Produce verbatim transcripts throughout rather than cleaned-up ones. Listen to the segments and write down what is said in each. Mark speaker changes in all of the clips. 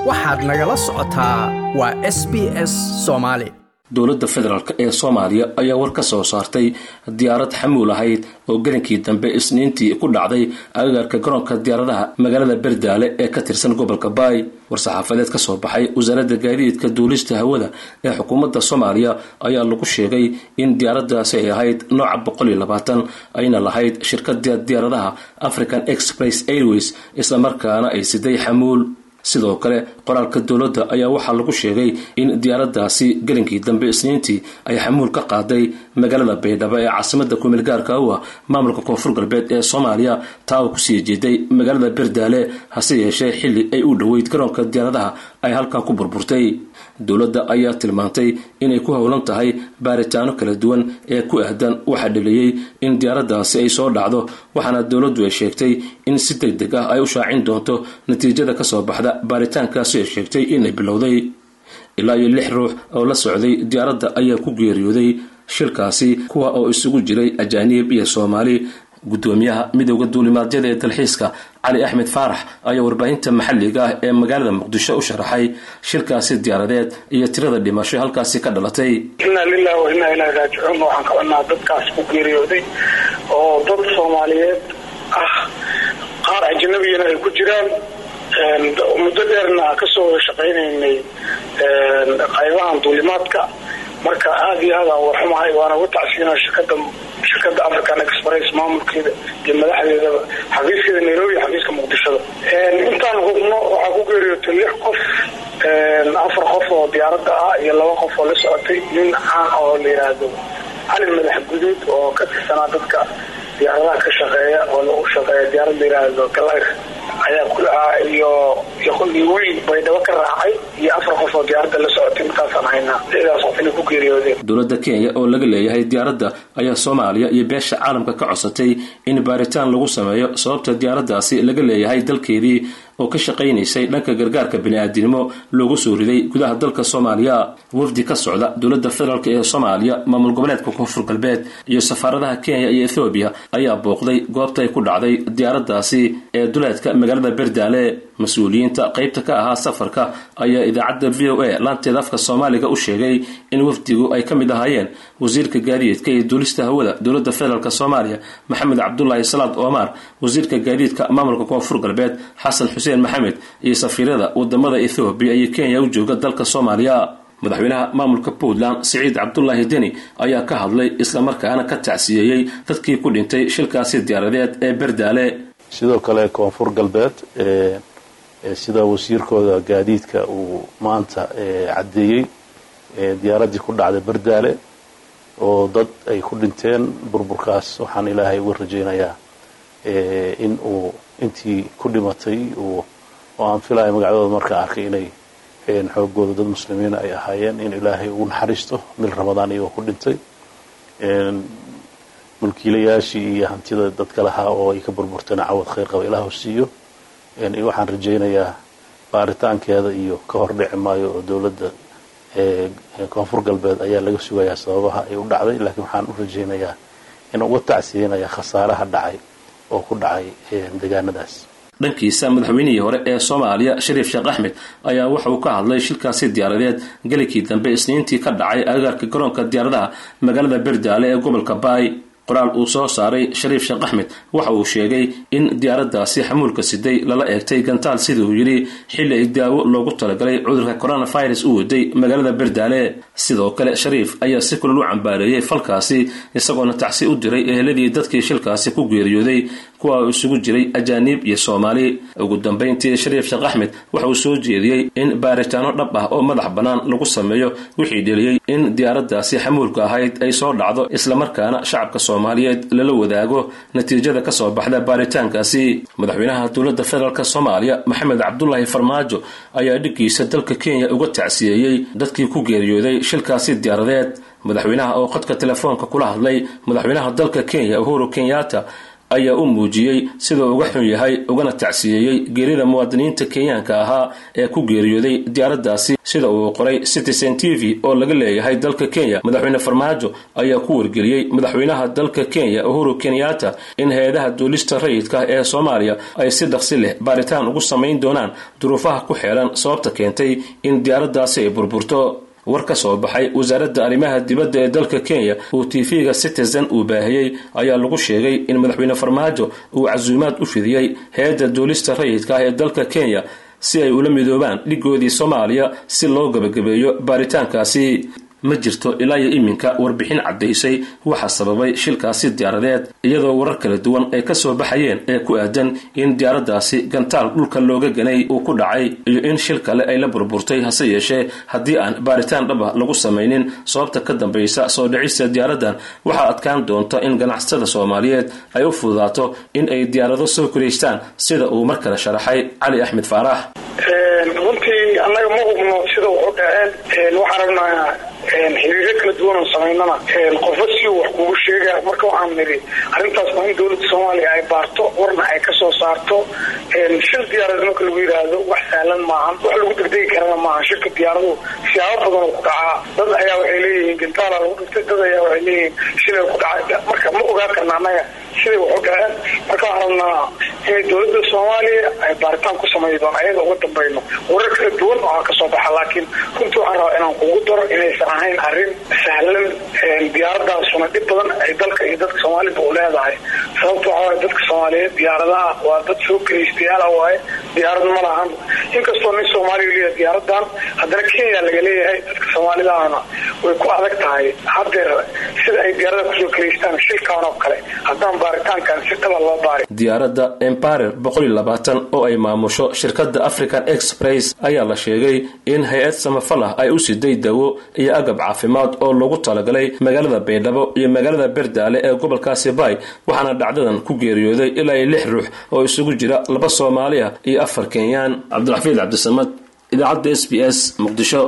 Speaker 1: waxaad nagala socotaa waa S B S Soomaali.
Speaker 2: dowladda federaalka ee Soomaaliya ayaa war ka soo saartay diyaarad xamuul ahayd oo galinkii dambe isniintii ku dhacday agagaarka garoonka diyaaradaha magaalada Berdaale ee ka tirsan gobolka Baay. war-saxaafadeed ka soo baxay wasaaradda gaadiidka duulista hawada ee xukuumadda Soomaaliya ayaa lagu sheegay in diyaaraddaasi ay ahayd nooca boqol iyo labaatan ayna lahayd shirkadda diyaaradaha African Express Airways isla markaana ay siday xamuul. sidoo kale qoraalka dowladda ayaa waxaa lagu sheegay in diyaaraddaasi galinkii dambe isniintii ay xamuul ka qaaday magaalada Baydhabo ee caasimadda ku meel gaarka ah maamulka koonfur galbeed ee Soomaaliya taa ku sii jeeday magaalada Berdaale hase yeeshee xilli ay u dhaweyd garoonka diyaaradaha ay halkaa ku burburtay. dowladda ayaa tilmaantay inay ku howlan tahay baaritaano kala duwan ee ku aadan waxa dhaliyay in diyaaraddaasi ay soo dhacdo waxaana dowladdu ay sheegtay in si degdeg ah ay u shaacin doonto natiijada ka soo baxda baaritaankaasi ay sheegtay inay bilowday. ilaa iyo lix ruux oo la socday diyaaradda ayaa ku geeriyooday shilkaasi kuwa oo isugu jiray ajaanib iyo Soomaali. gudoomiyaha midowga duulimaadyada ee dalxiiska Cali Axmed Faarax ayaa warbaahinta maxalliga ah ee magaalada Muqdisho u sharaxay shilkaasi diyaaradeed iyo tirada dhimasho halkaasi ka dhalatay.
Speaker 3: inna lillahi wa inna ilayhi raaji'uun waxaan ka wadnaa dadkaas ku geeriyooday oo dad Soomaaliyeed ah qaar ajnabiyiin ay ku jiraan muddo dheerna ka soo shaqaynaynay qaybahan duulimaadka marka aad iyo aad aan waxumahay waana u tacsiinaa shirkadda shirkadda African Express maamulkeeda iyo madaxdeeda xafiiskeeda Nairobi xafiiska Muqdisho intaan hubno waxaa ku geeriyootay lix qof afar qof oo diyaaradda ah iyo laba qof oo la socotay nin caan oo la yiraahdo Cali Madax Guduud oo ka tirsanaa dadka diyaaradaha ka shaqeeya oo lagu shaqeeya diyaarad la yiraahdo Galair ayaa ku ah iyo iyo kulli weyn Baydhabo ka raacay iyo afar qof oo diyaaradda la socotay intaasaan haynaa sidaas oo inay ku geeriyoodeen.
Speaker 2: dowladda Kenya oo laga leeyahay diyaaradda ayaa Soomaaliya iyo beesha caalamka ka codsatay in baaritaan lagu sameeyo sababta diyaaraddaasi laga leeyahay dalkeedii oo ka shaqeynaysay dhanka gargaarka bini'aadanimo loogu soo riday gudaha dalka Soomaaliya. wafdi ka socda dowladda federaalka ee Soomaaliya maamul goboleedka koonfur galbeed iyo safaaradaha Kenya iyo Ethiopia ayaa booqday goobta ay ku dhacday diyaaraddaasi ee duleedka magaalada Berdaale. mas'uuliyiinta qaybta ka ahaa safarka ayaa idaacadda V O A laanteeda afka Soomaaliga u sheegay in wafdigu ay ka mid ahaayeen wasiirka gaadiidka iyo duulista hawada dowladda federaalka Soomaaliya Maxamed Cabdullaahi Salaad Omar, wasiirka gaadiidka maamulka koonfur galbeed Xasan Xuseen Maxamed iyo safiirada wadamada Ethiopia iyo Kenya u jooga dalka Soomaaliya. madaxweynaha maamulka Puntland Siciid Cabdullaahi Deni ayaa ka hadlay isla markaana ka tacsiyeeyay dadkii ku dhintay shilkaasi diyaaradeed ee Berdaale.
Speaker 4: sidoo kale koonfur galbeed ee sida wasiirkooda gaadiidka uu maanta cadeeyay diyaaradii ku dhacday Berdaale oo dad ay ku dhinteen burburkaas waxaan Ilaahay ugu rajaynayaa in uu intii ku dhimatay oo aan filayo magacadooda marka arkay inay xoogooda dad muslimiin ay ahaayeen in Ilaahay uu naxariisto mil Ramadaan iyo ku dhintay mulkiilayaashii iyo hantida dadka lahaa oo ay ka burburteen cawad khayr qaba Ilaahu siiyo. een waxaan rajaynayaa baaritaankeeda iyo ka hor dhici maayo oo dowladda ee koonfur galbeed ayaa laga sugayaa sababaha ay u dhacday laakiin waxaan u rajaynayaa in uu tacsiinaya khasaaraha dhacay oo ku dhacay deegaanadaas.
Speaker 2: dhankiisa madaxweynihii hore ee Soomaaliya Shariif Sheekh Axmed ayaa waxa uu ka hadlay shilkaasi diyaaradeed galikii dambe isniintii ka dhacay agagaarka garoonka diyaaradaha magaalada Berdaale ee gobolka Baay. qoraal uu soo saaray Shariif Sheekh Axmed waxa uu sheegay in diyaaraddaasi xamuulka siday lala eegtay gantaal sidoo uu yiri xilli ay daawo loogu talagalay cudurka coronavirus uu waday magaalada Berdaale. sidoo kale Shariif ayaa si kulul u cambaareeyay falkaasi isagoona tacsi u diray eheladii dadkii shilkaasi ku geeriyooday kuwa isugu jiray ajaanib iyo Soomaali. ugu dambeyntii Shariif Sheekh Axmed waxa uu soo jeediyay in baaritaano dhab ah oo madax banaan lagu sameeyo wixii dhaliyay in diyaaraddaasi xamuulka ahayd ay soo dhacdo isla markaana shacabka Soomaaliyeed lala wadaago natiijada ka soo baxda baaritaankaasi. madaxweynaha dowladda federaalka Soomaaliya Maxamed Cabdullaahi Farmaajo ayaa dhigiisa dalka Kenya uga tacsiyeeyay dadkii ku geeriyooday shilkaasi diyaaradeed. madaxweynaha oo qadka telefoonka kula hadlay madaxweynaha dalka Kenya Uhuru Kenyatta ayaa u muujiyey sida uga xun yahay ugana tacsiyeeyey geerida muwaadiniinta kenyaanka ahaa ee ku geeriyooday diyaaraddaasi sida uu qoray Citizen T V oo laga leeyahay dalka Kenya. Madaxweyne Farmaajo ayaa ku wargeliyey madaxweynaha dalka Kenya Uhuru Kenyatta in hay'adaha duulista rayidka ee Soomaaliya ay si dhaqsi leh baaritaan ugu sameyn doonaan duruufaha ku xeeran sababta keentay in diyaaraddaasi ay burburto. war ka soo baxay wasaaradda arrimaha dibadda ee dalka Kenya oo T V-ga Citizen uu baahiyay ayaa lagu sheegay in madaxweyne Farmaajo uu casuumaad u fidiyay hay'adda duulista rayidka ee dalka Kenya si ay ula midoobaan dhigoodii Soomaaliya si loo gabagabeeyo baaritaankaasi. ma jirto ilaa iyo iminka warbixin cadeysay waxa sababay shilkaasi diyaaradeed iyadoo warar kala duwan ay ka soo baxayeen ee ku aadan in diyaaraddaasi gantaal dhulka looga ganay uu ku dhacay iyo in shil kale ay la burburtay hase yeeshee haddii aan baaritaan dhab ah lagu samaynin sababta ka dambaysa soo dhicista diyaaraddan waxaa adkaan doonta in ganacsatada Soomaaliyeed ay u fududaato in ay diyaarado soo kureystaan sida uu mar kale sharaxay Cali Axmed Faarax.
Speaker 3: runtii annaga ma hubno sida uu dhaceen waxaan rabnaa xiriirro kala duwan oo samaynana qofba si wax kugu sheega marka waxaan niri arrintaas waa in dowladda Soomaaliya ay baarto warna ay ka soo saarto shil diyaarad marka lagu yiraahdo wax sahlan maahan wax lagu degdegi karana maahan shirka diyaaradu siyaabo badan oo ku dhaca dad ayaa waxay leeyihiin gantaal lagu dhintay dad ayaa waxay leeyihiin shil ku dhacay marka ma ogaan karna annaga sida uu dhaceen marka waxaan rabnaa in dowladda Soomaaliya ay baaritaan ku sameeydo ayada uga dambayno warar kala duwan oo ka soo baxa laakiin runtii waxaan rabaa inaan kugu daro inay ahayn arrin sahlan diyaaradaas una dhib badan ay dalka iyo dadka Soomaaliyeed u leedahay sababtoo ah dadka Soomaaliyeed diyaaradaha waa dad soo kireystayaal ah waaye diyaarad ma lahan inkastoo nin Soomaali leeyahay diyaaradan haddana Kenya laga leeyahay dadka Soomaalidaana way ku adag tahay hadeer sida ay diyaarada ku soo kireystaan shilkaan oo kale haddaan baaritaankan si kala loo baaray.
Speaker 2: diyaaradda Empire boqol iyo labaatan oo ay maamusho shirkadda African Express ayaa la sheegay in hay'ad samafal ah ay u siday dawo iyo agab caafimaad oo lagu talagalay magaalada Baydhabo iyo magaalada Berdaale ee gobolkaasi Bay waxaana dhacdadan ku geeriyooday ilaa lix ruux oo isugu jira laba Soomaali ah iyo afar Kenyaan. Cabdulxafiid Cabdisamad, idaacadda S B S Muqdisho.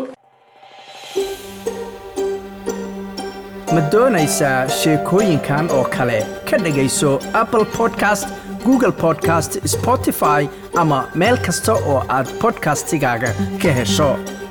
Speaker 1: ma doonaysaa sheekooyinkan oo kale ka dhagayso Apple Podcast, Google Podcast, Spotify ama meel kasta oo aad podcastigaaga ka hesho.